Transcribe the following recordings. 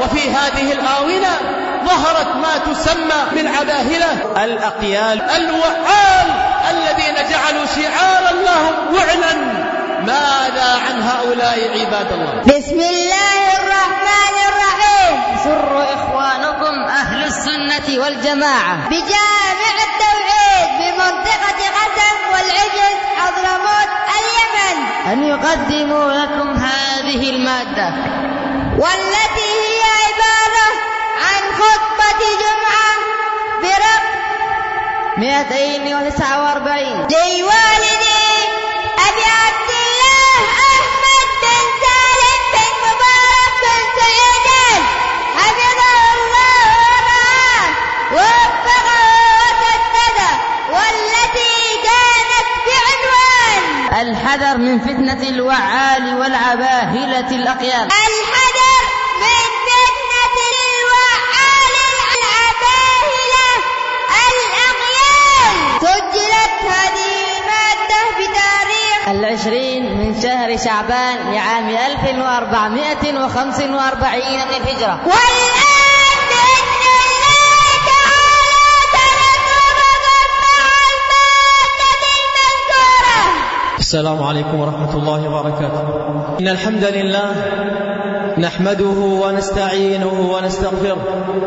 وفي هذه الآونة ظهرت ما تسمى بالعباهلة الأقيال الوعال الذين جعلوا شعارا لهم وعلا. ماذا عن هؤلاء عباد الله؟ بسم الله الرحمن الرحيم. سر إخوانكم أهل السنة والجماعة بجامع التوحيد بمنطقة قسم والعجز حضرموت اليمن أن يقدموا لكم هذه المادة، والتي هي عبارة عن خطبة جمعة برقم 249 لوالدي أبي عبد الله أحمد بن سالم بن مبارك بن سعيد حفظه الله ورعاه ووفقه وسدده، والتي كانت بعنوان الحذر من فتنة الوعال والعباهلة الأقيال. الحذر من فتنة الوعال والعباهلة الأقيال. سجلت هذه المادة بتاريخ 20 من شهر شعبان لعام 1445 للهجرة. والآن بإذن الله تعالى سنتوقف مع المادة المذكورة. السلام عليكم ورحمة الله وبركاته. إن الحمد لله نحمده ونستعينه ونستغفره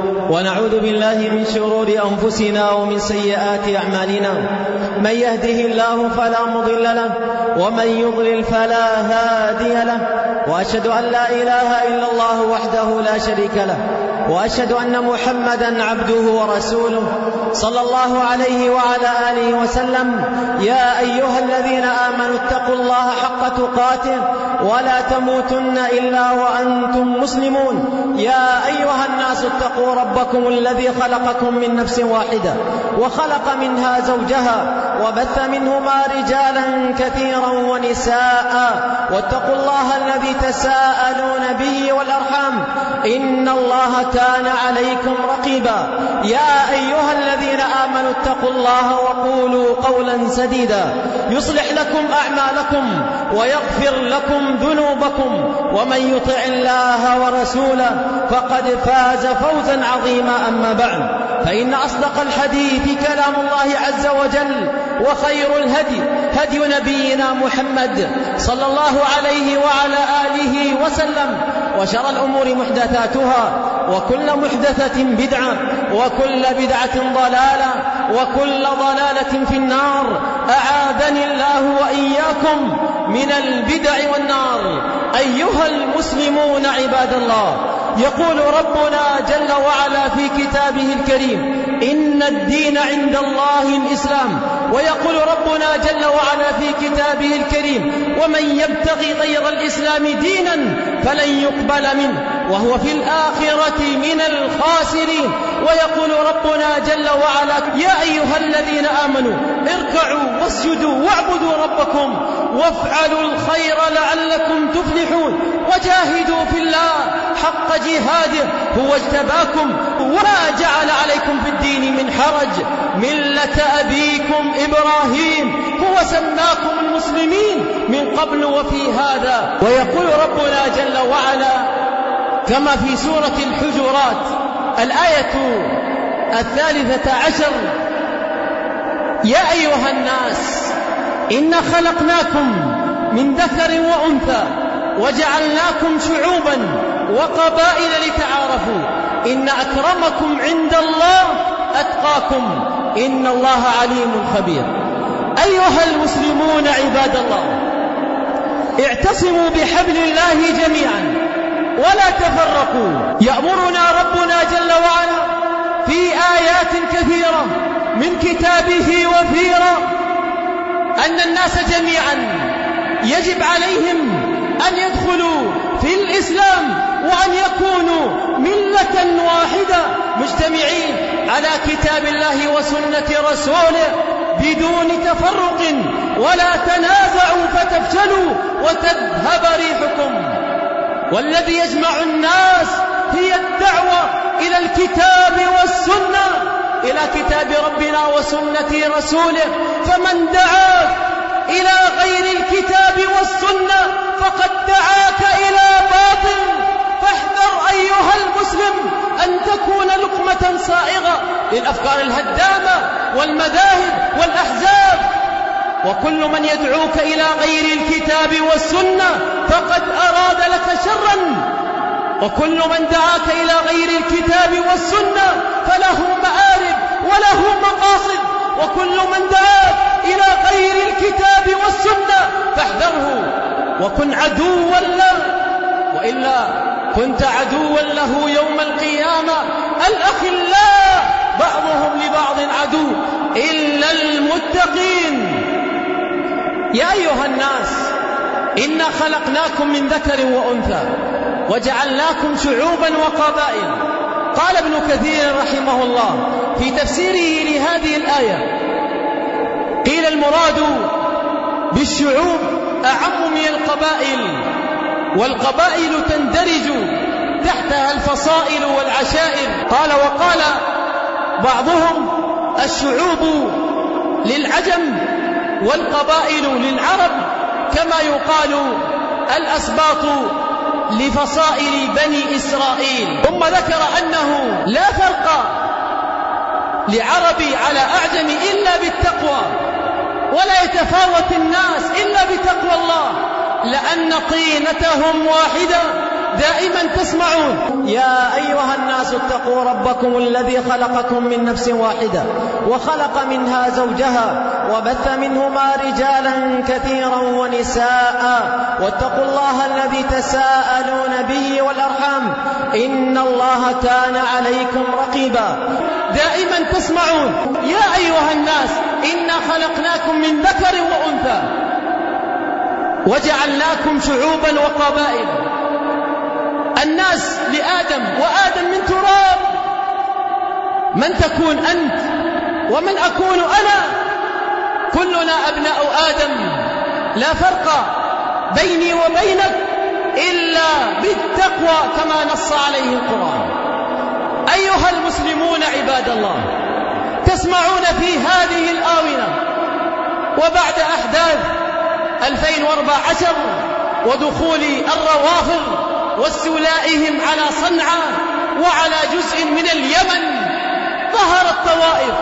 ونعوذ بالله من شرور أنفسنا ومن سيئات أعمالنا. من يهده الله فلا مضل له ومن يضلل فلا هادي له، وأشهد أن لا إله إلا الله وحده لا شريك له، وأشهد أن محمدا عبده ورسوله صلى الله عليه وعلى آله وسلم. يا أيها الذين آمنوا اتقوا الله حق تقاته ولا تموتن إلا وأنتم مسلمون. يا أيها الناس اتقوا ربكم الذي خلقكم من نفس واحدة وخلق منها زوجها وبث منهما رجالا كثيرا ونساء، واتقوا الله الذي تساءلون به والأرحام إن الله كان عليكم رقيبا. يا أيها الذين آمنوا اتقوا الله وقولوا قولا سديدا يصلح لكم أعمالكم ويغفر لكم ذنوبكم، ومن يطع الله ورسوله فقد فاز فوزا عظيما. أما بعد، فإن أصدق الحديث كلام الله عز وجل، وخير الهدي هدي نبينا محمد صلى الله عليه وعلى آله وسلم، وشر الأمور محدثاتها، وكل محدثة بدعة، وكل بدعة ضلالة، وكل ضلالة في النار. أعاذني الله وإياكم من البدع والنار. أيها المسلمون عباد الله، يقول ربنا جل وعلا في كتابه الكريم: إن الدين عند الله الإسلام. ويقول ربنا جل وعلا في كتابه الكريم: ومن يبتغي غير الإسلام دينا فلن يقبل منه وهو في الآخرة من الخاسرين. ويقول ربنا جل وعلا: يا أيها الذين آمنوا اركعوا واسجدوا واعبدوا ربكم وافعلوا الخير لعلكم تفلحون وجاهدوا في الله حق جهاده هو اجتباكم وما جعل عليكم في الدين من حرج ملة أبيكم إبراهيم هو سماكم المسلمين من قبل وفي هذا. ويقول ربنا جل وعلا كما في سورة الحجرات الآية 13: يا أيها الناس إنا خلقناكم من ذكر وأنثى وجعلناكم شعوبا وقبائل لتعارفوا إن أكرمكم عند الله أتقاكم إن الله عليم خبير. أيها المسلمون عباد الله، اعتصموا بحبل الله جميعا ولا تفرقوا. يأمرنا ربنا جل وعلا في آيات كثيرة من كتابه وفيرة أن الناس جميعا يجب عليهم أن يدخلوا في الإسلام وأن يكونوا ملة واحدة مجتمعين على كتاب الله وسنة رسوله بدون تفرق، ولا تنازعوا فتفشلوا وتذهب ريحكم. والذي يجمع الناس هي الدعوة إلى الكتاب والسنة، إلى كتاب ربنا وسنة رسوله. فمن دعاك إلى غير الكتاب والسنة فقد دعاك إلى باطل. فاحذر أيها المسلم للأفكار الهدامة والمذاهب والأحزاب. وكل من يدعوك إلى غير الكتاب والسنة فقد أراد لك شرا، وكل من دعاك إلى غير الكتاب والسنة فله مآرب وله مقاصد، وكل من دعاك إلى غير الكتاب والسنة فاحذره وكن عدوا له، وإلا كنت عدوا له يوم القيامة. الأخلاء بعضهم لبعض عدو إلا المتقين. يا أيها الناس إنا خلقناكم من ذكر وأنثى وجعلناكم شعوبا وقبائل. قال ابن كثير رحمه الله في تفسيره لهذه الآية: قيل المراد بالشعوب أعم من القبائل، والقبائل تندرج تحتها الفصائل والعشائر. قال وقال بعضهم: الشعوب للعجم والقبائل للعرب، كما يقال الأسباط لفصائل بني إسرائيل. ثم ذكر أنه لا فرق لعربي على أعجم إلا بالتقوى، ولا يتفاوت الناس إلا بتقوى الله، لأن طينتهم واحدة. دائما تسمعون: يا أيها الناس اتقوا ربكم الذي خلقكم من نفس واحدة وخلق منها زوجها وبث منهما رجالا كثيرا ونساء واتقوا الله الذي تساءلون به والأرحام إن الله كان عليكم رقيبا. دائما تسمعون: يا أيها الناس إنا خلقناكم من ذكر وأنثى وجعلناكم شعوبا وقبائل. الناس لآدم، وآدم من تراب. من تكون أنت ومن أكون أنا؟ كلنا أبناء آدم، لا فرق بيني وبينك إلا بالتقوى كما نص عليه القرآن. أيها المسلمون عباد الله، تسمعون في هذه الآونة وبعد أحداث 2014 ودخول الروافض واستولائهم على صنعاء وعلى جزء من اليمن، ظهرت طوائف،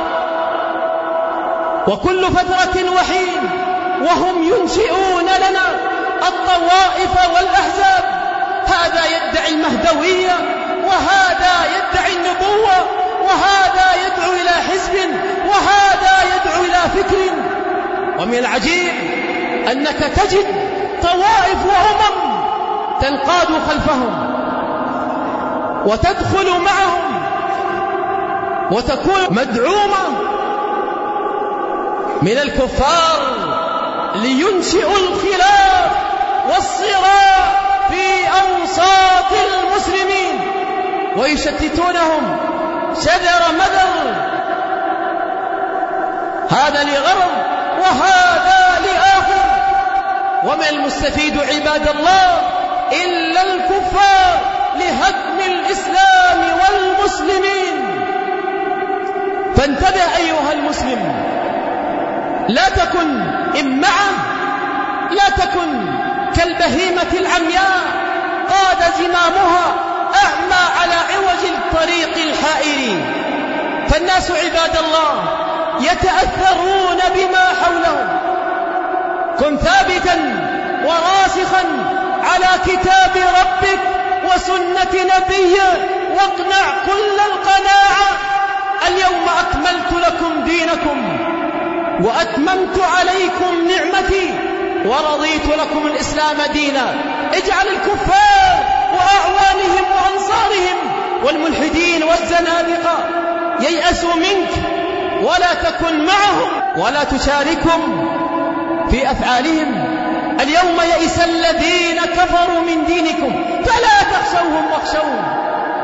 وكل فترة وحين وهم ينشئون لنا الطوائف والأحزاب. هذا يدعي المهدوية، وهذا يدعي النبوة، وهذا يدعو إلى حزب، وهذا يدعو إلى فكر. ومن العجيب أنك تجد طوائف وأمم تنقاد خلفهم وتدخل معهم وتكون مدعومة من الكفار لينشئوا الخلاف والصراع في أوساط المسلمين ويشتتونهم شذر مذر. هذا لغرض وهذا لآخر. وما المستفيد عباد الله إلا الكفار لهدم الإسلام والمسلمين. فانتبه أيها المسلم، لا تكن إمعة، لا تكن كالبهيمة العمياء قاد زمامها أعمى على عوج الطريق الحائر. فالناس عباد الله يتأثرون بما حولهم. كن ثابتا وراسخا على كتاب ربك وسنة نبيه، واقنع كل القناعة. اليوم أكملت لكم دينكم وأتممت عليكم نعمتي ورضيت لكم الإسلام دينا. اجعل الكفار وأعوانهم وأنصارهم والملحدين والزنادقة ييأسوا منك، ولا تكن معهم ولا تشاركهم في أفعالهم. اليوم يئس الذين كفروا من دينكم فلا تخشوهم واخشون.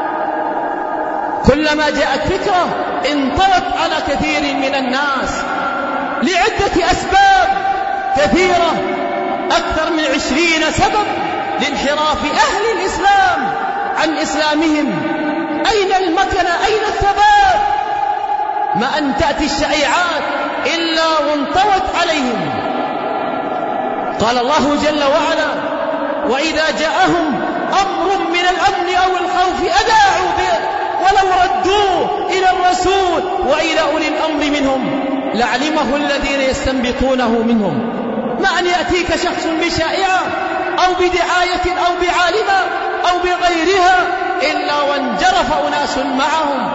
كلما جاءت فكرة انطوت على كثير من الناس لعدة أسباب كثيرة، أكثر من 20 سبب لانحراف أهل الإسلام عن إسلامهم. أين المكنة؟ أين الثبات؟ ما أن تأتي الشائعات إلا وانطوت عليهم. قال الله جل وعلا: وإذا جاءهم أمر من الأمن أو الخوف أذاعوا به ولو ردوه إلى الرسول وإلى أولي الأمر منهم لعلمه الذين يستنبطونه منهم. ما أن يأتيك شخص بشائعة أو بدعاية أو بعالمة أو بغيرها إلا وانجرف أناس معهم.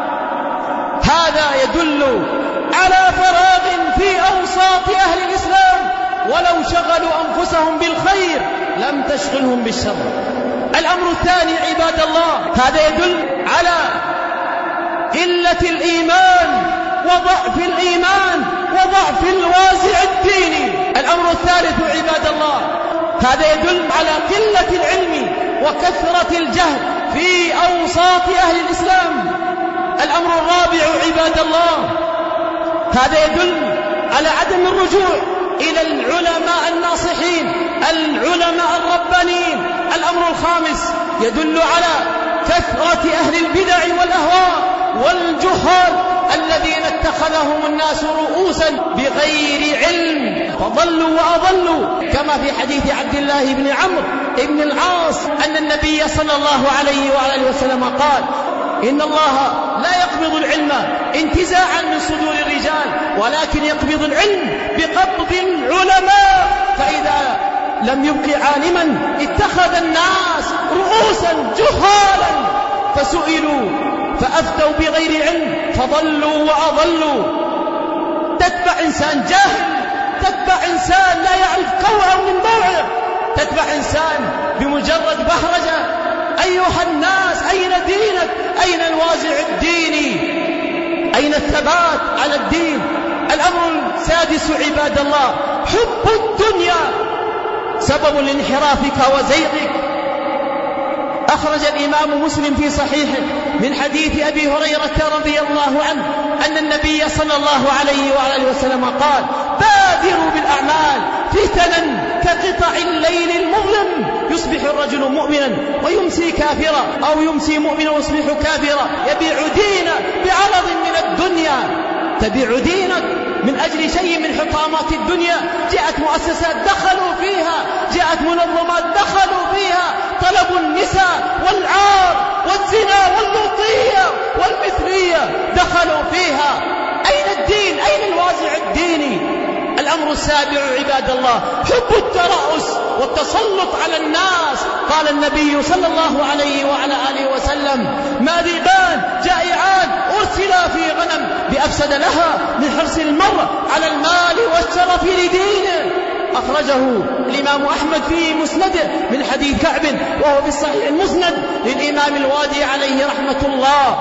هذا يدل على فراغ في أوساط أهل الإسلام، ولو شغلوا أنفسهم بالخير لم تشغلهم بالشر. الأمر الثاني عباد الله، هذا يدل على قلة الإيمان وضعف الإيمان وضعف الوازع الديني. الأمر الثالث عباد الله، هذا يدل على قلة العلم وكثرة الجهل في أوساط أهل الإسلام. الأمر الرابع عباد الله، هذا يدل على عدم الرجوع إلى العلماء الناصحين العلماء الربانيين. الأمر الخامس يدل على كثرة أهل البدع والأهواء والجهال الذين اتخذهم الناس رؤوسا بغير علم فضلوا وأضلوا، كما في حديث عبد الله بن عمرو بن العاص أن النبي صلى الله عليه وآله وسلم قال: إن الله لا يقبض العلم انتزاعا من صدور الرجال، ولكن يقبض العلم بقبض العلماء، فإذا لم يبق عالما اتخذ الناس رؤوسا جهالا فسئلوا فأفتوا بغير علم فضلوا وأضلوا. تتبع إنسان جاهل، تتبع إنسان لا يعرف كوعا من موعظ، تتبع إنسان بمجرد بهرجة. أيها الناس، أين دينك؟ أين الوازع الديني؟ أين الثبات على الدين؟ الأمر السادس عباد الله، حب الدنيا سبب لانحرافك وزيغك. أخرج الإمام مسلم في صحيحه من حديث أبي هريرة رضي الله عنه أن النبي صلى الله عليه وآله وسلم قال: بادروا بالأعمال فتنا كقطع الليل المظلم، يصبح الرجل مؤمنا ويمسي كافرا، أو يمسي مؤمنا ويصبح كافرا، يبيع دينه بعرض من الدنيا. تبيع دينك من أجل شيء من حطامات الدنيا. جاءت مؤسسات دخلوا فيها، جاءت منظمات دخلوا فيها، طلبوا النساء والعار والزنا واللوطية والمثلية دخلوا فيها. أين الدين؟ أين الوازع الديني؟ الأمر السابع عباد الله، حب الترأس والتسلط على الناس. قال النبي صلى الله عليه وعلى آله وسلم: ما ذئبان جائعان أرسلا في غنم بأفسد لها من حرص المرء على المال والشرف لدينه. أخرجه الإمام أحمد في مسنده من حديث كعب، وهو في الصحيح المسند للإمام الوادي عليه رحمة الله.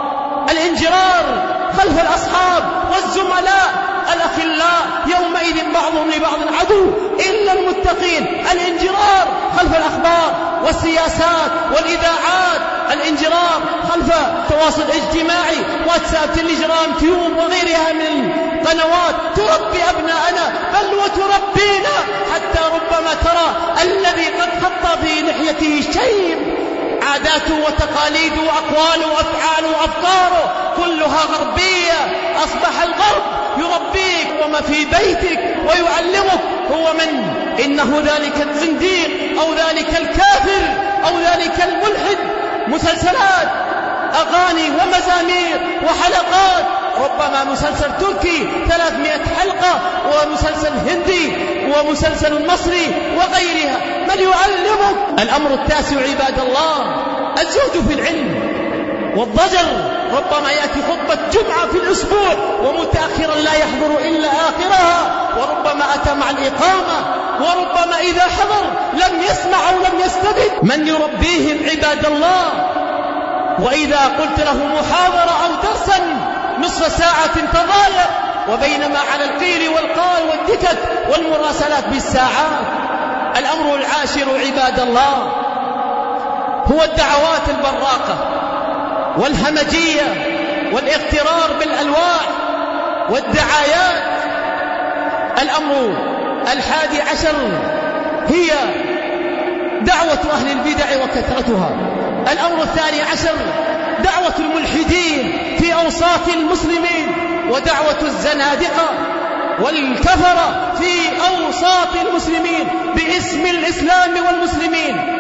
الانجرار خلف الأصحاب والزملاء الأخلاء يومئذ بعضهم لبعض عدو إلا المتقين. الانجرار خلف الأخبار والسياسات والإذاعات، الانجرار خلف التواصل الاجتماعي، واتساب، تليجرام، تيوب وغيرها من القنوات تربي أبناءنا بل وتربينا، حتى ربما ترى الذي قد خط في لحيته شيب، عاداته وتقاليده وأقواله وأفعاله وأفكاره كلها غربية. أصبح الغرب يربيك وما في بيتك ويعلمك هو من، إنه ذلك الزنديق أو ذلك الكافر أو ذلك الملحد. مسلسلات، أغاني ومزامير وحلقات، ربما مسلسل تركي 300 حلقة، ومسلسل هندي ومسلسل مصري وغيرها. من يعلمك؟ الأمر التاسع عباد الله، الزهد في العلم والضجر. ربما يأتي خطبة جمعة في الأسبوع ومتأخرا لا يحضر إلا آخرها، وربما أتى مع الإقامة، وربما إذا حضر لم يسمع أو لم يستفد. من يربيهم عباد الله؟ وإذا قلت له محاضرة أو درسا نصف ساعة تضايق، وبينما على القيل والقال والدكك والمراسلات بالساعات. الأمر العاشر عباد الله هو الدعوات البراقة والهمجية والاغترار بالألواح والدعايات. الأمر الحادي عشر هي دعوة أهل البدع وكثرتها. الأمر الثاني عشر دعوة الملحدين في أوساط المسلمين، ودعوة الزنادقة والكفرة في أوساط المسلمين باسم الإسلام والمسلمين،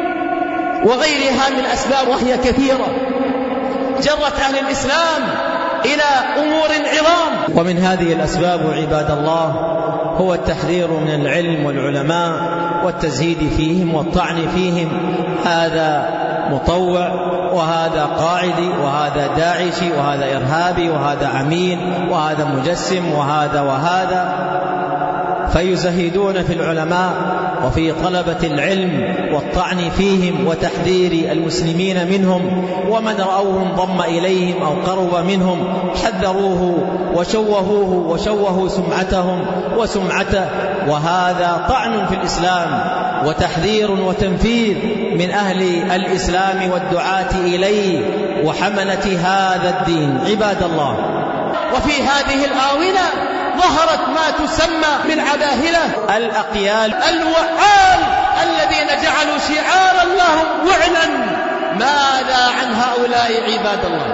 وغيرها من الأسباب وهي كثيرة. جرت أهل الإسلام إلى أمور عظام. ومن هذه الأسباب عباد الله هو التحذير من العلم والعلماء والتزهيد فيهم والطعن فيهم. هذا مطوع، وهذا قاعدي، وهذا داعشي، وهذا إرهابي، وهذا عميل، وهذا مجسم، وهذا فيزهدون في العلماء وفي طلبة العلم والطعن فيهم وتحذير المسلمين منهم، ومن رأوه انضم إليهم أو قرب منهم حذروه وشوهوه وشوهوا سمعتهم وسمعته. وهذا طعن في الإسلام وتحذير وتنفير من أهل الإسلام والدعاة إليه وحملة هذا الدين. عباد الله، وفي هذه الآونة ظهرت ما تسمى بالعباهلة، الأقيال، الوعال الذين جعلوا شعارا لهم وعلا. ماذا عن هؤلاء عباد الله؟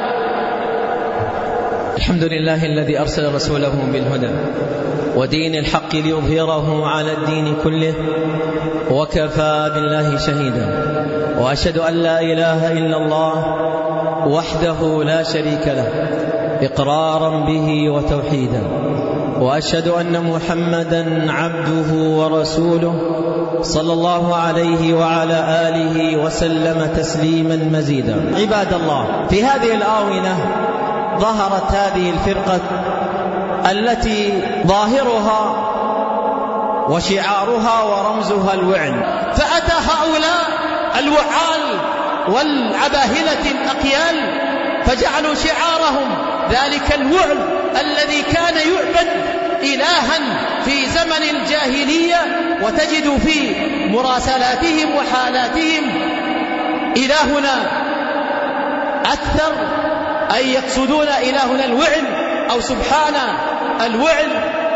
الحمد لله الذي أرسل رسوله بالهدى ودين الحق ليظهره على الدين كله، وكفى بالله شهيدا. وأشهد أن لا إله إلا الله وحده لا شريك له إقرارا به وتوحيدا، وأشهد أن محمدا عبده ورسوله صلى الله عليه وعلى آله وسلم تسليما مزيدا. عباد الله، في هذه الآونة ظهرت هذه الفرقة التي ظاهرها وشعارها ورمزها الوعن. فأتى هؤلاء الوعال والعباهلة الأقيال فجعلوا شعارهم ذلك الوعل الذي كان يعبد إلها في زمن الجاهلية، وتجد في مراسلاتهم وحالاتهم إلهنا أكثر أي يقصدون إلهنا الوعل أو سبحان الوعل،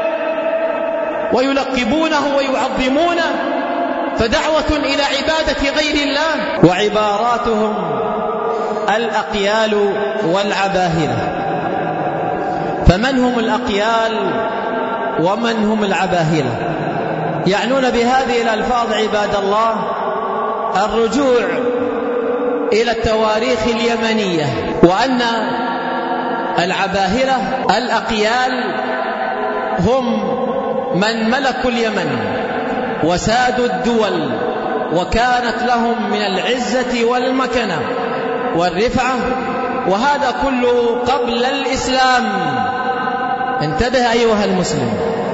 ويلقبونه ويعظمونه، فدعوة إلى عبادة غير الله. وعباراتهم الأقيال والعباهلة. فمن هم الأقيال ومن هم العباهلة؟ يعنون بهذه الألفاظ عباد الله الرجوع إلى التواريخ اليمنية، وأن العباهلة الأقيال هم من ملكوا اليمن وسادوا الدول، وكانت لهم من العزة والمكانة والرفعة، وهذا كله قبل الإسلام. انتبه أيها المسلم.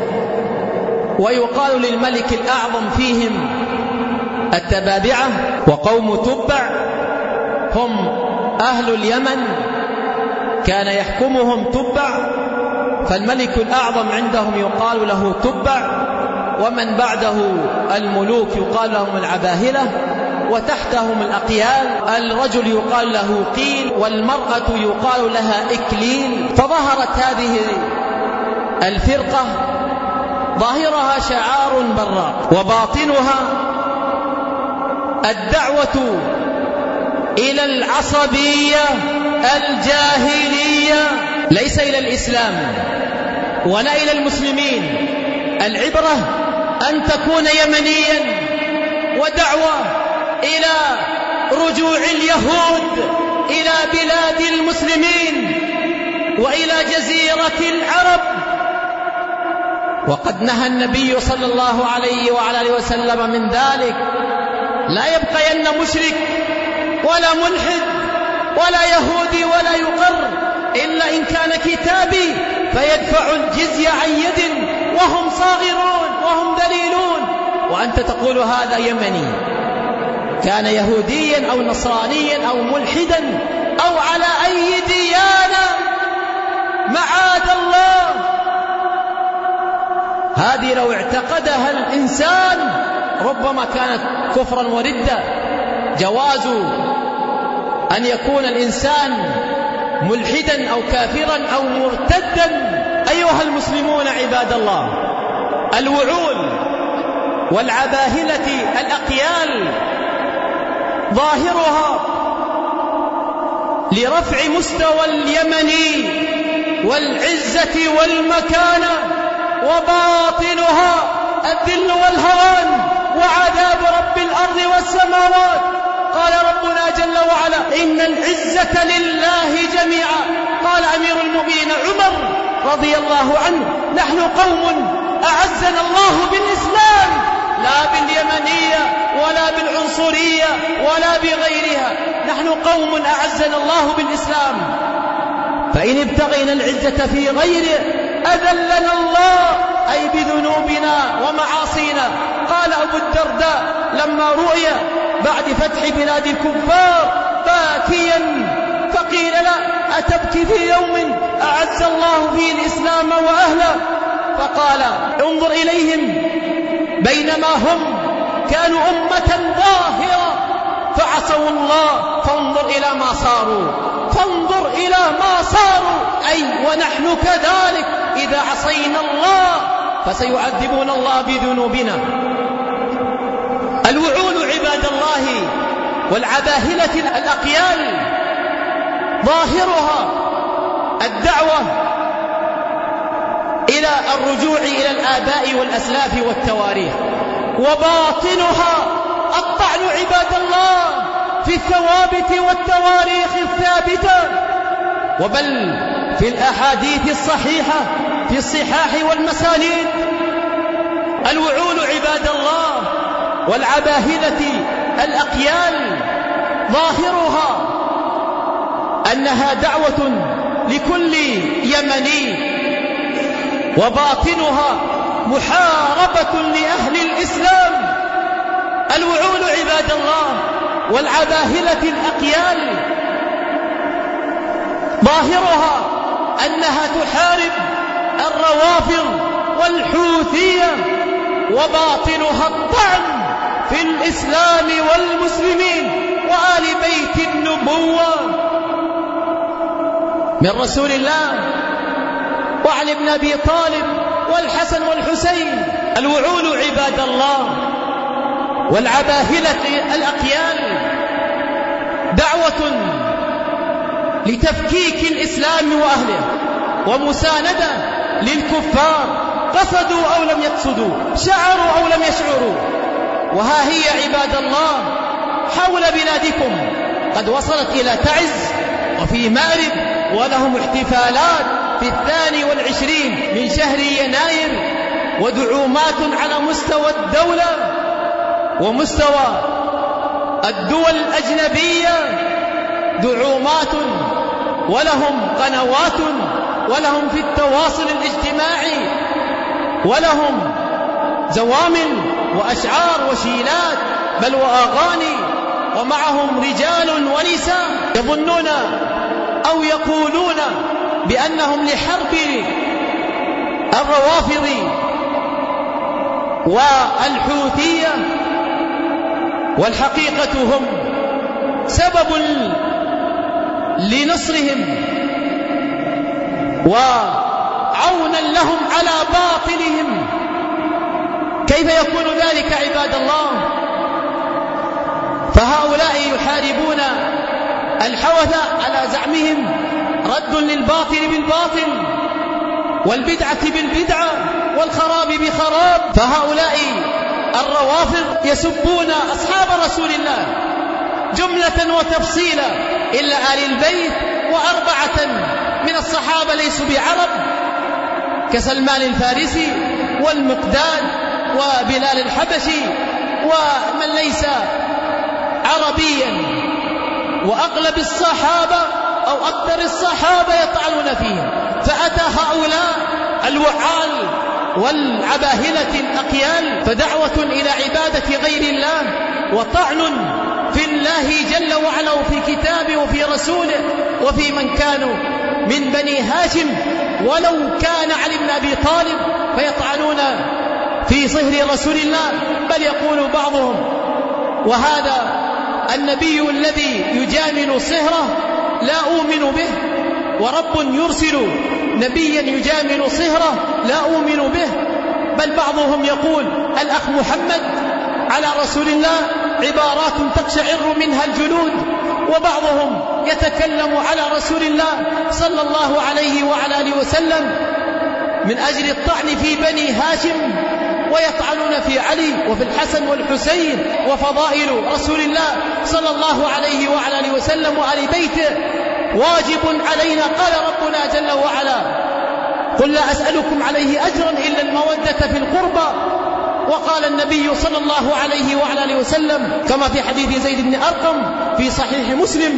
ويقال للملك الأعظم فيهم التبابعة، وقوم تبع هم أهل اليمن كان يحكمهم تبع، فالملك الأعظم عندهم يقال له تبع، ومن بعده الملوك يقال لهم العباهلة، وتحتهم الأقيال. الرجل يقال له قيل، والمرأة يقال لها إكليل. فظهرت هذه الفرقة ظاهرها شعار براق، وباطنها الدعوة إلى العصبية الجاهلية، ليس إلى الإسلام ولا إلى المسلمين. العبرة أن تكون يمنيا، ودعوة إلى رجوع اليهود إلى بلاد المسلمين وإلى جزيرة العرب. وقد نهى النبي صلى الله عليه وعلى آله وسلم من ذلك: لا يبقين مشرك ولا ملحد ولا يهودي ولا يقر إلا إن كان كتابي فيدفع الجزية عن يد وهم صاغرون وهم ذليلون. وأنت تقول هذا يمني، كان يهوديا أو نصرانيا أو ملحدا أو على أي ديانة، معاذ الله. هذه لو اعتقدها الإنسان ربما كانت كفرا وردة. جواز أن يكون الإنسان ملحدا أو كافرا أو مرتدا. أيها المسلمون عباد الله، الوعول والعباهلة الأقيال ظاهرها لرفع مستوى اليمن والعزة والمكانة، وباطنها الذل والهوان وعذاب رب الأرض والسماوات. قال ربنا جل وعلا إن العزة لله جميعا. قال أمير المؤمنين عمر رضي الله عنه نحن قوم أعزنا الله بالإسلام لا باليمنية ولا بالعنصرية ولا بغيرها، نحن قوم أعزنا الله بالإسلام، فإن ابتغينا العزة في غيره أذلنا الله أي بذنوبنا ومعاصينا. قال أبو الدرداء لما رؤي بعد فتح بلاد الكفار باكيا فقيل له أتبكي في يوم أعز الله فيه الإسلام وأهله؟ فقال انظر إليهم بينما هم كانوا أمة ظاهرة فعصوا الله فانظر إلى ما صاروا، فانظر إلى ما صاروا، أي ونحن كذلك إذا عصينا الله فسيعذبون الله بذنوبنا. الوعول عباد الله والعباهلة الأقيال ظاهرها الدعوة إلى الرجوع إلى الآباء والأسلاف والتواريخ، وباطنها الطعن عباد الله في الثوابت والتواريخ الثابتة، وبل في الأحاديث الصحيحة في الصحاح والمسانيد. الوعول عباد الله والعباهلة الأقيال ظاهرها أنها دعوة لكل يمني، وباطنها محاربة لأهل الإسلام. الوعول عباد الله والعباهلة الأقيال ظاهرها أنها تحارب الروافض والحوثية، وباطنها الطعن في الإسلام والمسلمين وآل بيت النبوة من رسول الله وعلي بن أبي طالب والحسن والحسين. الوعول عباد الله والعباهلة الأقيال دعوة لتفكيك الإسلام وأهله ومساندة للكفار، قصدوا أو لم يقصدوا، شعروا أو لم يشعروا. وها هي عباد الله حول بلادكم قد وصلت إلى تعز وفي مأرب، ولهم احتفالات في 22 من شهر يناير، ودعومات على مستوى الدولة ومستوى الدول الأجنبية، دعومات ولهم قنوات ولهم في التواصل الاجتماعي، ولهم زوامل وأشعار وشيلات بل وأغاني، ومعهم رجال ونساء يظنون أو يقولون بأنهم لحرب الروافض والحوثية، والحقيقة هم سبب لنصرهم وعونا لهم على باطلهم. كيف يكون ذلك عباد الله؟ فهؤلاء يحاربون الحوث على زعمهم رد للباطل بالباطل والبدعة بالبدعة والخراب بخراب. فهؤلاء الروافض يسبون أصحاب رسول الله جملة وتفصيلا إلا آل البيت، و4 من الصحابة ليسوا بعرب كسلمان الفارسي والمقداد وبلال الحبشي ومن ليس عربيا، وأغلب الصحابة أو أكثر الصحابة يطعنون فيهم. فأتى هؤلاء الوعال والعباهلة الأقيال فدعوة إلى عبادة غير الله وطعن في الله جل وعلا وفي كتابه وفي رسوله وفي من كانوا من بني هاشم، ولو كان علي بن أبي طالب فيطعنون في صهر رسول الله، بل يقول بعضهم وهذا النبي الذي يجامل صهره لا أؤمن به، ورب يرسل نبيا يجامل صهره لا أؤمن به. بل بعضهم يقول الأخ محمد على رسول الله عبارات تقشعر منها الجلود، وبعضهم يتكلم على رسول الله صلى الله عليه وعلى آله وسلم من أجل الطعن في بني هاشم ويطعنون في علي وفي الحسن والحسين وفضائل رسول الله صلى الله عليه وعلى آله وسلم وآل بيته واجب علينا. قال ربنا جل وعلا: قل لا أسألكم عليه أجرا إلا المودة في القربى. وقال النبي صلى الله عليه وعلى آله وسلم كما في حديث زيد بن أرقم في صحيح مسلم: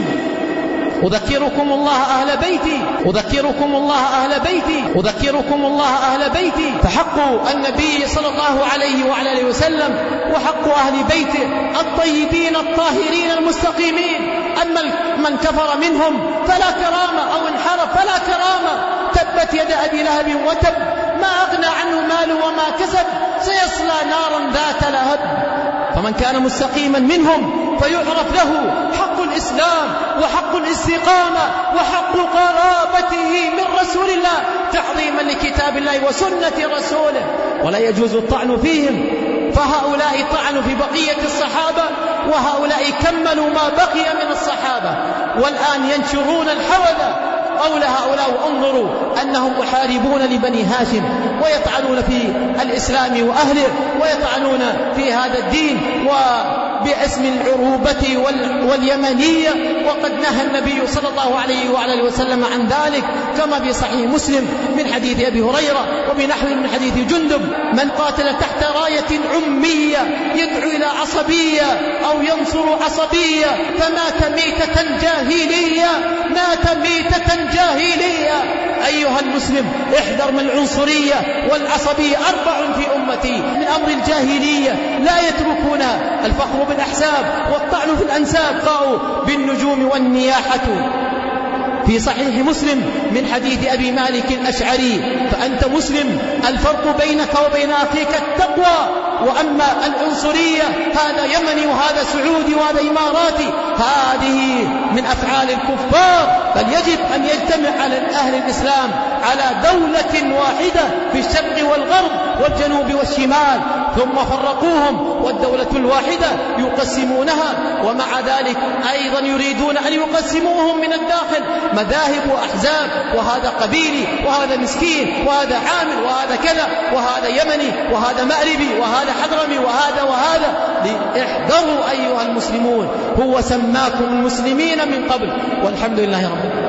أذكركم الله أهل بيتي، أذكركم الله أهل بيتي، أذكركم الله أهل بيتي. فحق النبي صلى الله عليه وعلى آله وسلم وحق أهل بيته الطيبين الطاهرين المستقيمين. أما من كفر منهم فلا كرامة أو انحرف فلا كرامة. تبت يد أبي لهب وتب، ما أغنى عنه ماله وما كسب، سيصلى نارا ذات لهب. فمن كان مستقيما منهم فيعرف له حق الإسلام وحق الاستقامة وحق قرابته من رسول الله تعظيما لكتاب الله وسنة رسوله، ولا يجوز الطعن فيهم. فهؤلاء طعنوا في بقية الصحابة، وهؤلاء كملوا ما بقي من الصحابة، والآن ينشرون الحوذة قول هؤلاء: انظروا أنهم محاربون لبني هاشم، ويطعنون في الإسلام وأهله، ويطعنون في هذا الدين وباسم العروبة واليمنية، وقد نهى النبي صلى الله عليه وعلى آله وسلم عن ذلك كما في صحيح مسلم من حديث أبي هريرة وبنحو من حديث جندب: من قاتل تحت راية عمية يدعو إلى عصبية أو ينصر عصبية فمات ميتة جاهلية، مات ميتة جاهلية. أيها المسلم احذر من العنصرية والعصبية. 4 في أمتي من أمر الجاهلية لا يتركونها: الفخر بالأحساب والطعن في الأنساب، قالوا بالنجوم والنياحة. في صحيح مسلم من حديث أبي مالك الأشعري: فأنت مسلم، الفرق بينك وبين أخيك التقوى. وأما العنصرية هذا يمني وهذا سعودي وهذا إماراتي، هذه من أفعال الكفار. بل يجب أن يجتمع على أهل الإسلام على دولة واحدة في الشرق والغرب والجنوب والشمال، ثم فرقوهم، والدولة الواحدة يقسمونها، ومع ذلك أيضا يريدون أن يقسموهم من الداخل مذاهب وأحزاب، وهذا قبيلي وهذا مسكين وهذا عامل وهذا كذا وهذا يمني وهذا مأربي وهذا حضرمي وهذا. احذروا أيها المسلمون، هو سماكم المسلمين من قبل، والحمد لله رب العالمين.